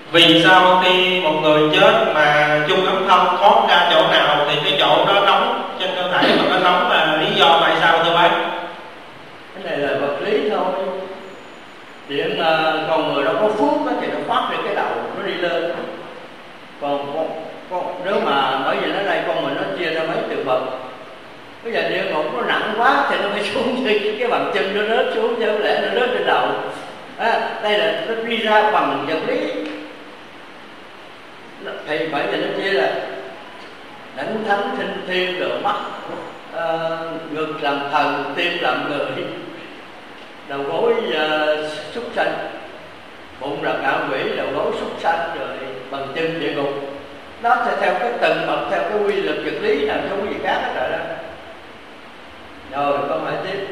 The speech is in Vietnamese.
Vì sao khi một người chết mà chung ấm thông thoát ra chỗ nào thì cái chỗ đó nóng trên cơ thể, mà nó nóng là lý do tại sao thưa bác? Cái này là vật lý thôi. Chuyện con người đâu có phước đó, thì nó phát được cái đầu nó đi lên. Còn nếu mà bởi vì nó đây con mình nó chia ra mấy từ vật. Bây giờ địa ngục nó nặng quá thì nó phải xuống cái bàn chân nó rớt xuống, chứ không lẽ nó rớt trên đầu. Đây là nó đi ra bằng vật lý. Thì bởi vì nó chia là đảnh thánh thinh thiên rồi mắt ngực làm thần, tim làm người, đầu gối súc sanh, bụng là ngạ quỷ, đầu gối súc sanh, rồi bằng chân địa ngục. Nó sẽ theo cái từng bậc, theo cái quy luật vật lý nào không có gì khác hết rồi đó. Rồi con hỏi tiếp.